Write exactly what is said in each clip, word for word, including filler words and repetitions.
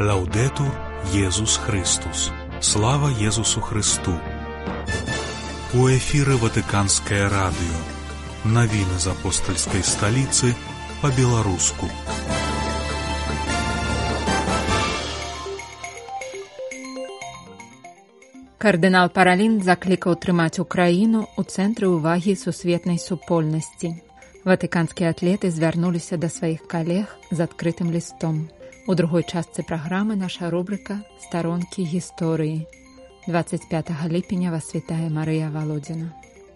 Лаўдэтур Езус Христус. Слава Езусу Христу. У эфіры Ватыканскае радыё. Навіны з апостальскай сталіцы па-беларуску. Кардынал Паралін заклікаў трымаць Украіну ў цэнтры ўвагі сусветнай супольнасці. Ватыканскія атлеты звярнуліся да сваіх калег з адкрытым лістом. У другой частцы праграмы наша рубрыка «Старонкі гісторыі». дваццаць пятага ліпеня вас вітае Марыя Валодзіна.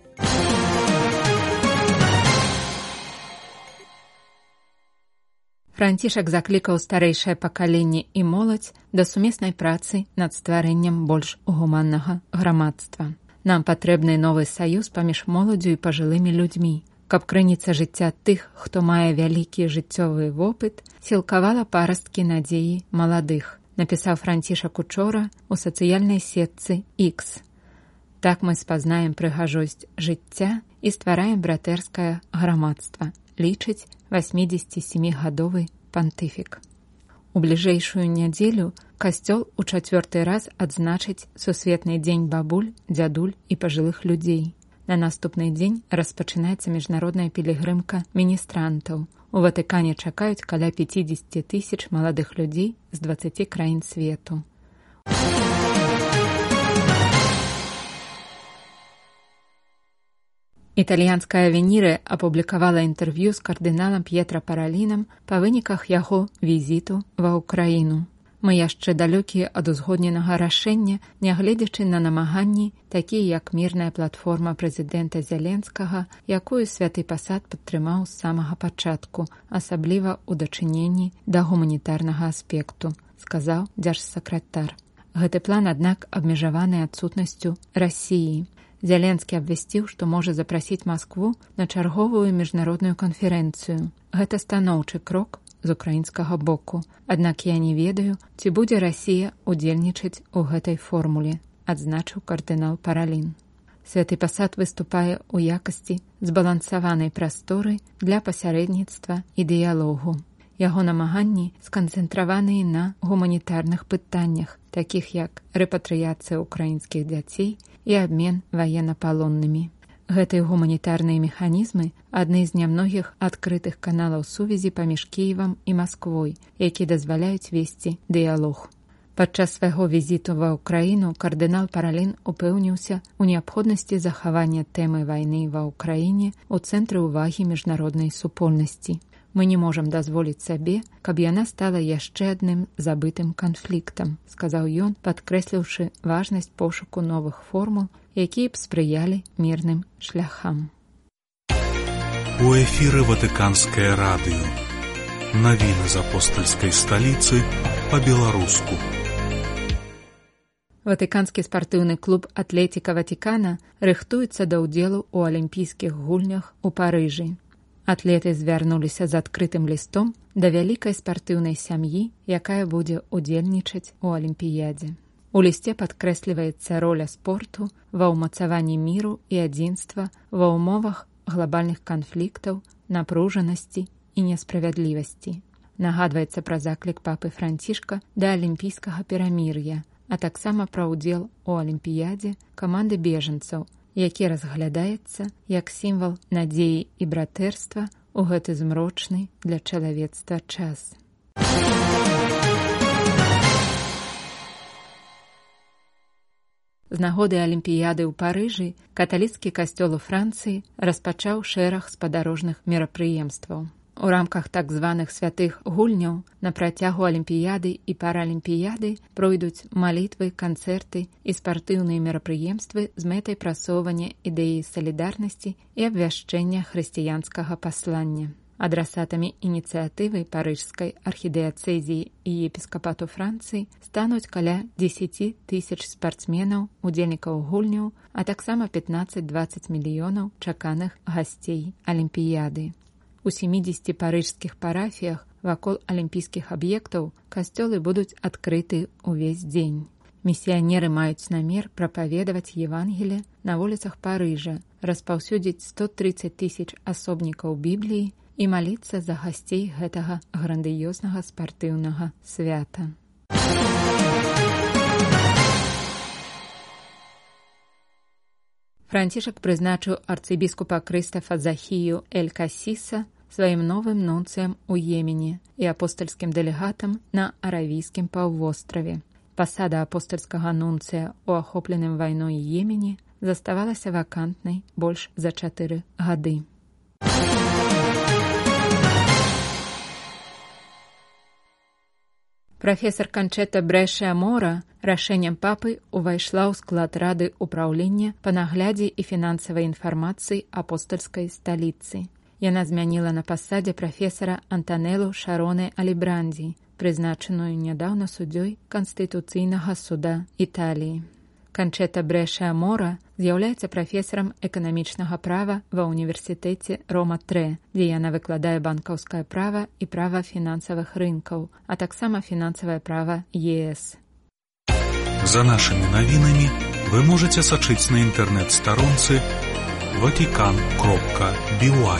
Францішак заклікаў старэйшае пакаленне і моладзь да сумеснай працы над стварэннем больш гуманнага грамадства. Нам патрэбны новы саюз паміж моладдзю і пажылымі людзьмі, каб крыніца жыцця тых, хто мае вялікі жыццёвы вопыт, сілкавала парасткі надзеі маладых, напісаў Францішак учора у сацыяльнай сетцы X. Так мы спазнаем прыгажосць жыцця і ствараем братэрскае грамадства, лічыць васьмідзесяцісямігадовы пантыфік. У бліжэйшую нядзелю касцёл у чацвёрты раз адзначыць Сусветны дзень бабуль, дзядуль і пажылых людзей. На наступны дзень распачынаецца міжнародная пілігрымка міністрантаў. У Ватыкане чакаюць каля пяцьдзесят тысяч маладых людзей з дваццаці краін свету. Італьянская Авенірэ апублікавала інтэрв'ю з кардыналам П'етра Паралінам па выніках яго візіту ва ўкраіну. Мы яшчэ далёкія ад узгодненага рашэння, нягледзячы на намаганні, такія як мірная платформа прэзідэнта Зеленскага, якую святы пасад падтрымаў з самага пачатку, асабліва ў дачыненні да гуманітарнага аспекту, сказаў дзяржсакратар. Гэты план, аднак, абмежаваны адсутнасцю Расіі. Зеленскі абвясціў, што можа запрасіць Маскву на чарговую міжнародную канферэнцыю. Гэта станоўчы крок з украінскага боку. Аднак я не ведаю, ці будзе Расія удзельнічаць у гэтай формуле, адзначыў кардынал Паралін. Святы пасад выступае ў якасці збалансаванай прасторы для пасярэдніцтва і дыялогу. Яго намаганні сканцэнтраваныя на гуманітарных пытаннях, такіх як рэпатрыяцыя ўкраінскіх дзяцей і абмен ваеннапалоннымі. Гэтыя гуманітарныя механізмы адны з нямногіх адкрытых каналаў сувязі паміж Кіевам і Масквой, які дазваляюць весці дыялог. Падчас свайго візіту ва ўкраіну кардынал Паралін упэўніўся ў неабходнасці захавання тэмы вайны ва ўкраіне ў цэнтры ўвагі міжнароднай супольнасці. Мы не можам дазволіць сабе, каб яна стала яшчэ адным забытым канфліктам, сказаў ён, падкрэсліўшы важнасць пошуку новых формул, якія б спрыялі мірным шляхам. У эфіры Ватыканскае радыё. Навіны з апостальскай сталіцы па-беларуску. Ватыканскі спартыўны клуб «Атлетіка Ватикана» рыхтуецца да ўдзелу ў алімпійскіх гульнях у Парыжы. Атлеты звярнуліся з адкрытым лістом да вялікай спартыўнай сям'і, якая будзе ўдзельнічаць у алімпіядзе. У лісце падкрэсліваецца роля спорту ва ўмацаванні міру і адзінства ва ўмовах глабальных канфліктаў, напружанасці і несправядлівасці. Нагадваецца пра заклік папы Францішка да алімпійскага перамір'я, а таксама пра ўдзел у алімпіядзе каманды бежанцаў, які разглядаецца як сімвал надзеі і братэрства ў гэты змрочны для чалавецтва час. З нагоды алімпіяды ў Парыжы каталіцкі касцёл у Францыі распачаў шэраг спадарожных мерапрыемстваў. У рамках так званых святых гульняў на працягу алімпіяды і паралімпіяды пройдуць малітвы, канцэрты і спартыўныя мерапрыемствы з мэтай прасоўвання ідэі салідарнасці і абвяшчэння хрысціянскага паслання. Адрасатамі ініцыятывы парыжскай архідыяцэзіі і епіскапату Францыі стануць каля дзесяці тысяч спартсменаў, удзельнікаў гульняў, а таксама пятнаццаць-дваццаць мільёнаў чаканых гасцей алімпіяды. У сямідзесяці парыжскіх парафіях вакол алімпійскіх аб'ектаў касцёлы будуць адкрыты ўвесь дзень. Місіянеры маюць намер прапаведаваць Евангелие на вуліцах Парыжа, распаўсюдзіць сто трыццаць тысяч асобнікаў Бібліі і маліцца за гасцей гэтага грандыёзнага спартыўнага свята. Францішак прызначыў арцыбіскупа Крыстафа Захію Эль-Касіса сваім новым нунцыем у Йемене і апостальскім дэлегатам на Аравійскім паўвостраве. Пасада апостальскага нунцыя ў ахопленым вайной Йемене заставалася вакантнай больш за чатыры гады. Прафесар Канчета Брэшэ-Мора рашэннем папы ўвайшла ў склад рады ўпраўлення па наглядзе і фінансавай інфармацыі апостальскай сталіцы. Яна змяніла на пасадзе прафесара Антанелу Шароне Алібрандзі, прызначаную нядаўна суддзёй Канстытуцыйнага суда Італіі. Канчета Брэшэ-Мора з'яўляецца прафесарам эканамічнага права ва ўніверсітэце Рома-тры, дзе яна выкладае банкаўскае права і права фінансавых рынкаў, а таксама фінансавае права ЕС. За нашымі навінамі вы можаце сачыць на інтэрнэт-старонцы ватикан кропка би уай.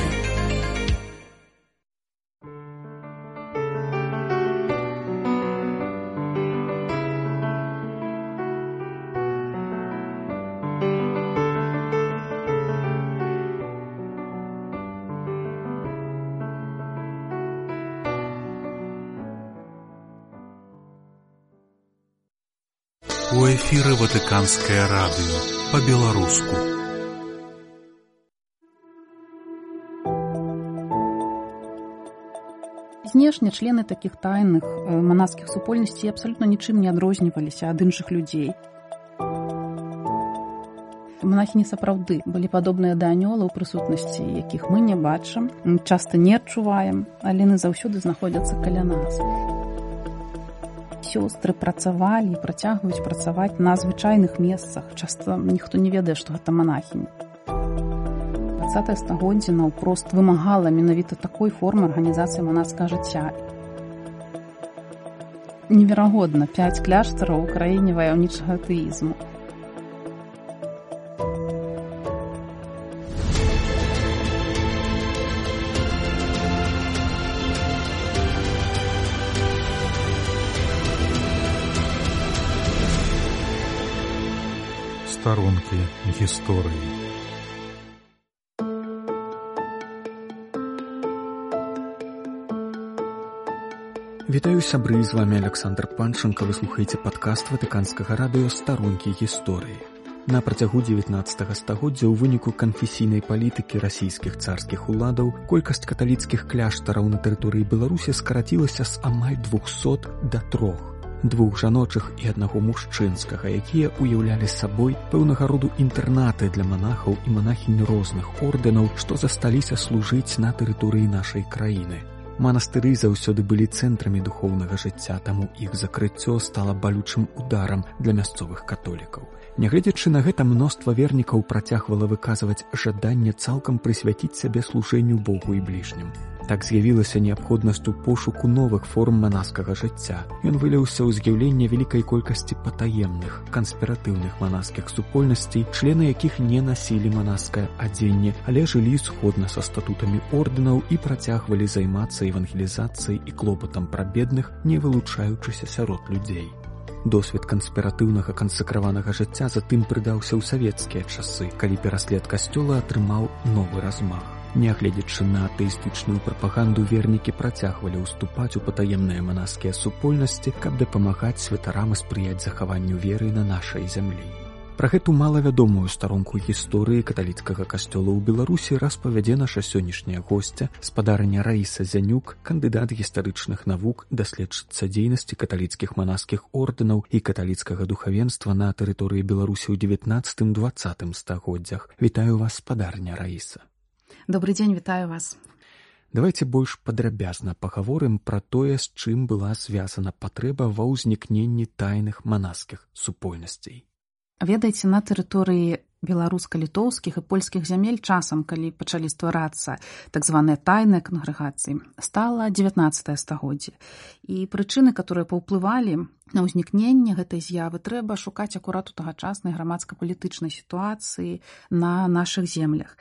У эфіры Ватыканскае радыё па-беларуску. Знешне члены такіх тайных манаскіх супольнасцей абсалютна нічым не адрозніваліся ад іншых людзей. Монахіні сапраўды былі падобныя да анёла ў прысутнасці, якіх мы не бачым, часта не адчуваем, але яны заўсёды знаходзяцца каля нас. Сёстры працавалі і працягваюць працаваць на звычайных месцах. Часта ніхто не ведае, што гэта монахіні. дваццатае стагоддзе наўпрост вымагала менавіта такой формы арганізацыі манаскага жыцця. Неверагодна, пяць кляштараў у краіне ваяўнічага атэізму. Старонкі гісторыі. Вітаю, сябры, з вами Александр Панченко. Вы слухаеце падкаст Ватыканскага радыё «Старонкі гісторыі». На працягу дзевятнаццатага стагоддзя ў выніку канфесійнай палітыкі расійскіх царскіх уладаў колькасць каталіцкіх кляштараў на тэрыторыі Беларусі скарацілася з амаль двухсот да трох. Двух жаночых і аднаго мужчынскага, якія ўяўлялі сабой пэўнага роду інтэрнаты для манахаў і манахінь розных ордэнаў, што засталіся служыць на тэрыторыі нашай краіны. Манастыры заўсёды былі цэнтрамі духоўнага жыцця, таму іх закрыццё стала балючым ударам для мясцовых католікаў. Нягледзячы на гэта, мноства вернікаў працягвала выказваць жаданне цалкам прысвяціць сябе служэнню Богу і бліжнім. Так з'явілася неабходнасць у пошуку новых форм манаскага жыцця. Ён выліўся ў з'яўленне вялікай колькасці патаемных, канспіратыўных манаскіх супольнасцей, члены якіх не насілі манаскае адзенне, але жылі згодна са статутамі ордэнаў і працягвалі займацца евангелізацыяй і клопатам пра бедных, не вылучаючыся сярод людзей. Досвед канспіратыўнага кансакраванага жыцця затым прыдаўся ў савецкія часы, калі пераслед касцёла атрымаў новы размах. Нягледзячы на атэістычную прапаганду, вернікі працягвалі ўступаць у патаемныя манаскія супольнасці, каб дапамагаць святарам і спрыяць захаванню веры на нашай зямлі. Пра гэту малавядомую старонку гісторыі каталіцкага касцёла ў Беларусі распавядзе наша сённяшняя госця, спадарыня Раіса Зянюк, кандыдат гістарычных навук, даследчыца дзейнасці каталіцкіх манаскіх ордэнаў і каталіцкага духавенства на тэрыторыі Беларусі ў дзевятнаццатым-дваццатым стагоддзях. Вітаю вас, спадарня Раіса. Добрый дзень, вітаю вас. Давайте больш падрабязна пагаворым пра тое, з чым была звязана патрэба ва ўзнікненні тайных манаскіх супольнасцей. Ведаеце, на тэрыторыі беларуска-літоўскіх і польскіх зямель часам, калі пачалі стварацца так званыя тайныя кангрэгацыі, стала дзевятнаццатае стагоддзе. І прычыны, которые паўплывалі на ўзнікненне гэтай з'явы, трэба шукаць акурат у тагачаснай грамадска-палітычнай сітуацыі на нашых землях.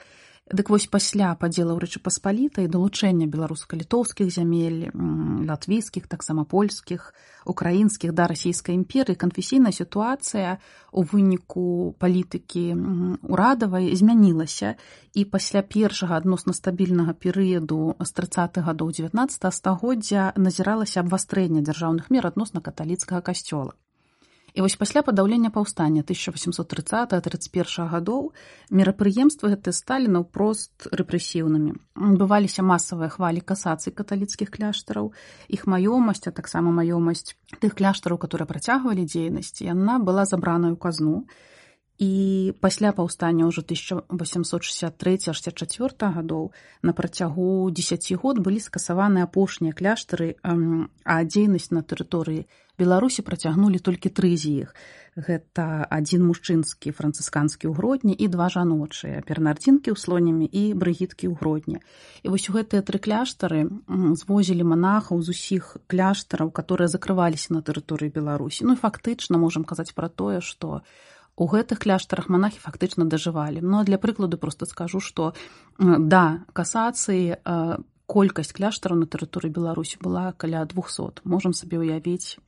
Дык вось пасля падзелаў Рэчы Паспалітай, далучэння беларуска-літоўскіх зямель, латвійскіх, таксама польскіх, украінскіх да расійскай імперыі, канфесійная сітуацыя у выніку палітыкі урадавай змянілася, і пасля першага адносна стабільнага перыяду з трыццатых гадоў дзевятнаццатага стагоддзя назіралася абвастрэнне дзяржаўных мер адносна каталіцкага касцёла. І вось пасля падаўлення паўстання тысяча васемсот трыццатага трыццаць першага гадоў мерапрыемствы гэтыя сталі наўпрост рэпрэсіўнымі. Адбываліся масавыя хвалі касацый каталіцкіх кляштараў, іх маёмасць, а таксама маёмасць тых кляштараў, которые працягвалі дзейнасць, яна была забраная ў казну. І пасля паўстання ўжо тысяча васемсот шэсцьдзесят трэцяга шэсцьдзесят чацвёртага гадоў на працягу дзесяці год былі скасаваны апошнія кляштары, а дзейнасць на тэрыторыі Беларусі працягнулі толькі тры з іх. Гэта адзін мужчынскі францысканскі ў Гродні і два жаночыя, бернардзінкі ў Слонімі і брыгіткі ў Гродні. І вось гэтыя тры кляштары звозілі манахаў з усіх кляштараў, которые закрываліся на тэрыторыі Беларусі. Ну і фактычна можам казаць пра тое, што у гэтых кляштарах манахі фактычна дажывалі. Ну, а для прыкладу проста скажу, што да касацыі колькасць кляштараў на тэрыторыі Беларусі была каля двухсот. Можам сабе ўявіць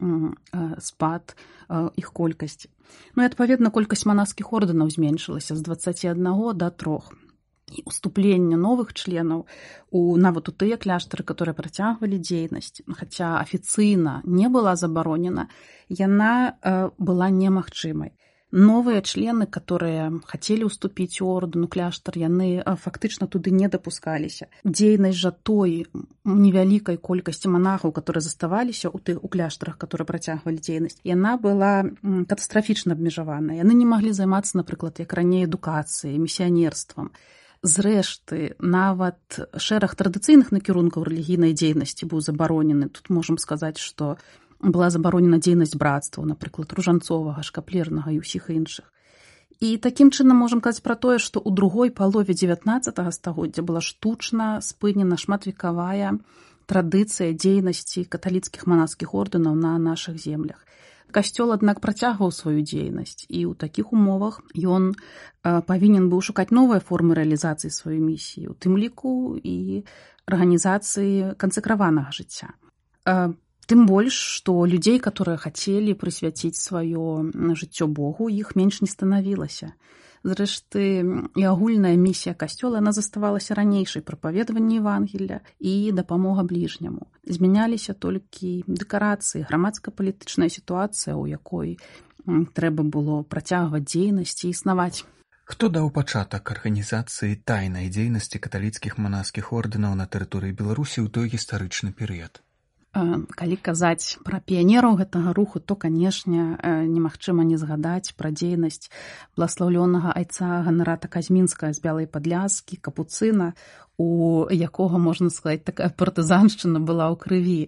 спад іх колькасці. Ну і, адпаведна, колькасць манаскіх ордэнаў зменшылася з дваццаці аднаго да трох. І уступленне новых членаў у нават у тыя кляштары, которые працягвалі дзейнасць, хаця афіцыйна не была забаронена, яна была немагчымай. Новыя члены, которые хацелі ўступіць у ордэн, у кляштар, яны фактычна туды не дапускаліся. Дзейнасць жа той невялікай колькасці манахаў, которые заставаліся ў тых у кляштарах, которые працягвалі дзейнасць, яна была катастрафічна абмежаваная. Яны не маглі займацца, напрыклад, як раней адукацыяй, місіянерствам. Зрэшты, нават шэраг традыцыйных накірункаў рэлігійнай дзейнасці быў забаронены. Тут можам сказаць, што была забаронена дзейнасць брацтваў, напрыклад, ружанцовага, шкаплернага і ўсіх іншых. І такім чынам можам казаць пра тое, што ў другой палове дзевятнаццатага стагоддзя была штучна спынена шматвекавая традыцыя дзейнасці каталіцкіх манаскіх ордэнаў на нашых землях. Касцёл, аднак, працягваў сваю дзейнасць, і ў такіх умовах ён павінен быў шукаць новыя формы рэалізацыі сваёй місіі, у тым ліку і арганізацыі кансекраванага жыцця. Тым больш, што людзей, которые хацелі прысвяціць сваё жыццё Богу, іх менш не станавілася. Зрэшты, і агульная місія касцёла, яна заставалася ранейшай прапаведаванне Евангелля і дапамога бліжняму. Змяняліся толькі дэкарацыі, грамадска-палітычная сітуацыя, у якой трэба было працягваць дзейнасць і існаваць. Хто даў пачатак арганізацыі тайнай дзейнасці каталіцкіх манаскіх ордэнаў на тэрыторыі Беларусі ў той гістарычны перыяд? Калі казаць пра піянераў гэтага руху, то, канешне, немагчыма не згадаць пра дзейнасць бласлаўлёнага айца Ганарата Казьмінскага з Бялай Падляскі, капуцына, у якога, можна сказаць, такая партызаншчына была ў крыві.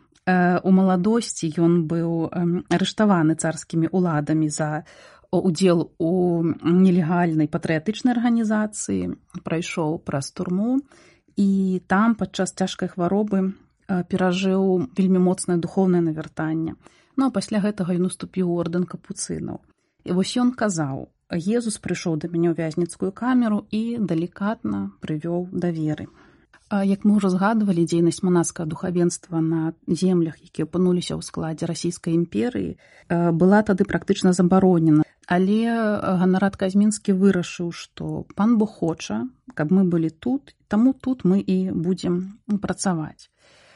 У маладосці ён быў арыштаваны царскімі ўладамі за удзел у нелегальнай патрыятычнай арганізацыі, прайшоў праз турму, і там падчас цяжкай хваробы перажыў вельмі моцнае духоўнае навяртанне. Ну, а пасля гэтага ён уступіў у ордэн капуцынаў. І вось ён казаў: «Езус прыйшоў да мяне ў вязніцкую камеру і далікатна прывёў да веры». Як мы ўжо згадвалі, дзейнасць манаскага духавенства на землях, якія апынуліся ў складзе расійскай імперыі, была тады практычна забаронена. Але Ганарат Казьмінскі вырашыў, што пан Бог хоча, каб мы былі тут, таму тут мы і будзем працаваць.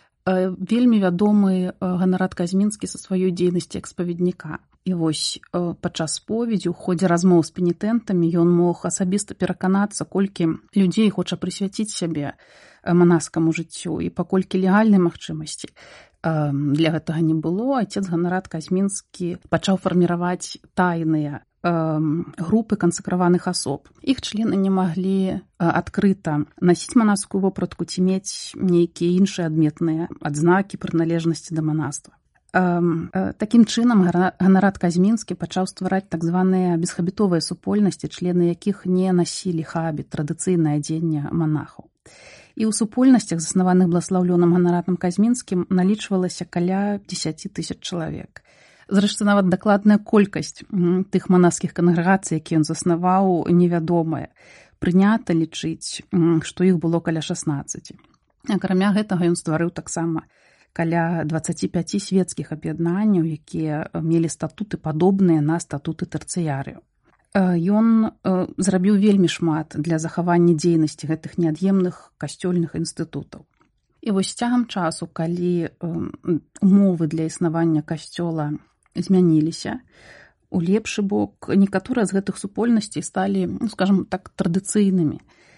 Вельмі вядомы Ганарат Казьмінскі са сваёй дзейнасці экспаведніка. І вось падчас споведзі, у ходзе размоў з пенітэнтамі, ён мог асабіста пераканацца, колькі людзей хоча прысвяціць сябе манаскаму жыццю і паколькі легальнай магчымасці для гэтага не было. Айцец Ганарат Казьмінскі пачаў фарміраваць тайныя групы кансекраваных асоб. Іх члены не маглі адкрыта насіць манаскую вопратку ці мець нейкія іншыя адметныя адзнакі прыналежнасці да манаства. Такім чынам Ганарат Казьмінскі пачаў ствараць так званыя безхабітовыя супольнасці, члены якіх не насілі хабіт, традыцыйнае адзенне манахаў. І ў супольнасцях, заснаваных бласлаўлёным Ганаратам Казьмінскім, налічвалася каля дзесяці тысяч чалавек. Зрэшты, нават дакладная колькасць тых манаскіх кангрэгацый, якія ён заснаваў, невядомая. прынята лічыць, што іх было каля шаснаццаці. Акрамя гэтага ён стварыў таксама каля дваццаць пяць свецкіх аб'яднанняў, якія мелі статуты падобныя на статуты тэрцыярыяў. Ён зрабіў вельмі шмат для захавання дзейнасці гэтых неад'емных касцёльных інстытутаў. І вось цягам часу, калі умовы для існавання касцёла змяніліся у лепшы бок, некаторыя з гэтых супольнасцей сталі, ну, скажам так, традыцыйнымі.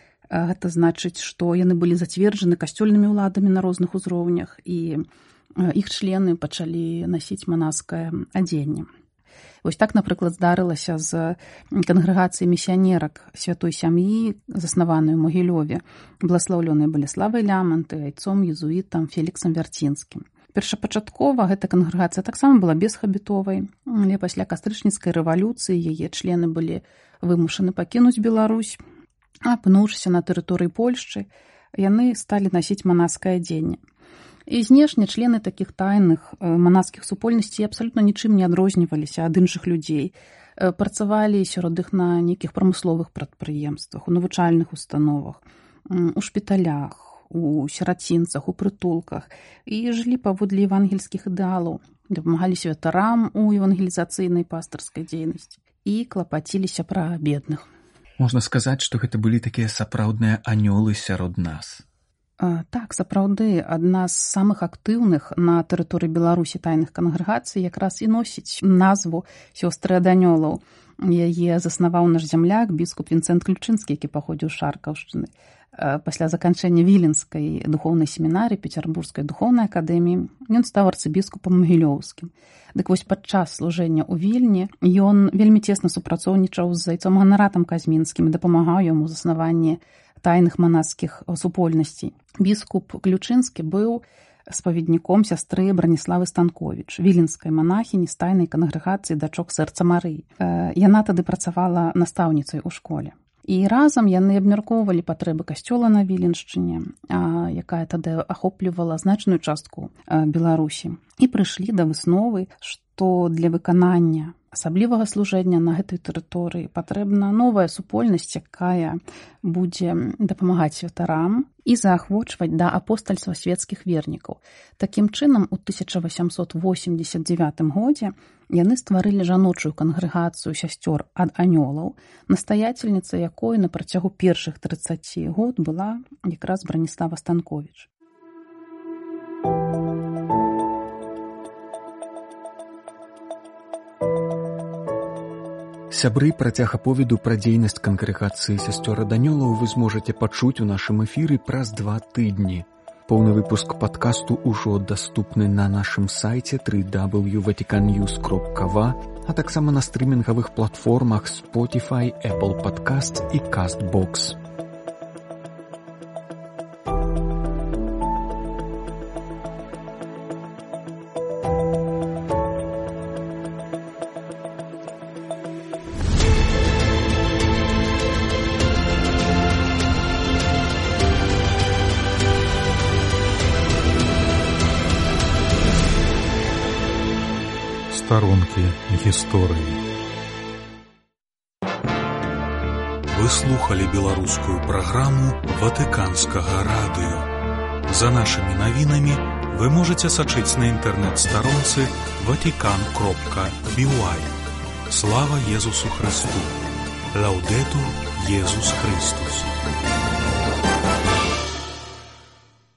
Гэта значыць, што яны былі зацверджаны касцёльнымі ўладамі на розных узроўнях, і іх члены пачалі насіць манаскае адзенне. Вось так, напрыклад, здарылася з кангрэгацыяй місіянерак святой сям'і, заснаванай у Магілёве, бласлаўлёнай Балеславай Лямантай, айцом езуітам Феліксам Вярцінскім. Першапачаткова гэта кангрэгацыя таксама была бесхабітовай, але пасля кастрычніцкай рэвалюцыі яе члены былі вымушаны пакінуць Беларусь. Апынуўшыся на тэрыторыі Польшчы, яны сталі насіць манаскае адзенне. І знешне члены такіх тайных манаскіх супольнасцей абсалютна нічым не адрозніваліся ад іншых людзей. Працавалі сярод іх на нейкіх прамысловых прадпрыемствах, у навучальных установах, у шпіталях, у сірацінцах, у прытулках і жылі паводле евангельскіх ідэалаў, дапамагалі святарам у евангелізацыйнай пастырскай дзейнасці і клапаціліся пра бедных. Можна сказаць, што гэта былі такія сапраўдныя анёлы сярод нас. А, так, сапраўды, адна з самых актыўных на тэрыторыі Беларусі тайных кангрэгацый якраз і носіць назву сёстры ад анёлаў. Яе заснаваў наш зямляк, біскуп Вінцэнт Ключынскі, які паходзіў з Шаркаўшчыны. Пасля заканчэння Віленскай духоўнай семінарыі Пецярбургскай духоўнай акадэміі ён стаў арцыбіскупам Магілёўскім. Дык вось падчас служэння ў Вільні ён вельмі цесна супрацоўнічаў з айцом Ганаратам Казьмінскім і дапамагаў яму ў заснаванні тайных манаскіх супольнасцей. Біскуп Ключынскі быў спаведніком сястры Браніславы Станковіч, віленскай манахіні з тайнай кангрэгацыі дачок Сэрца Марыі. Яна тады працавала настаўніцай у школе. І разам яны абмяркоўвалі патрэбы касцёла на Віленшчыне, якая тады ахоплівала значную частку Беларусі. І прыйшлі да высновы, што для выканання асаблівага служэння на гэтай тэрыторыі патрэбна новая супольнасць, якая будзе дапамагаць святарам і заахвочваць да апостальства свецкіх вернікаў. Такім чынам, у тысяча васямсот восемьдесят девятым годзе яны стварылі жаночую кангрэгацыю сясцёр ад анёлаў, настаяцельніца якой на працягу першых трыццаці год была якраз Браніслава Станковіч. Сябры, працяг аповеду пра дзейнасць кангрэгацыі сясцёр ад анёлаў вы зможаце пачуць у нашым эфіры праз два тыдні. Поўны выпуск падкасту ўжо даступны на нашым сайце дабл ю дабл ю крапка ватикан ньюс крапка ва, а таксама на стрымінгавых платформах Spotify, Apple Podcasts і Castbox. Старонкі гісторыі. Вы слухалі беларускую праграму Ватыканскага радыё. За нашымі навінамі вы можаце сачыць на інтэрнэт-старонцы ватикан кропка би уай. Слава Езусу Христу! Лаўдэтур Езус Христус!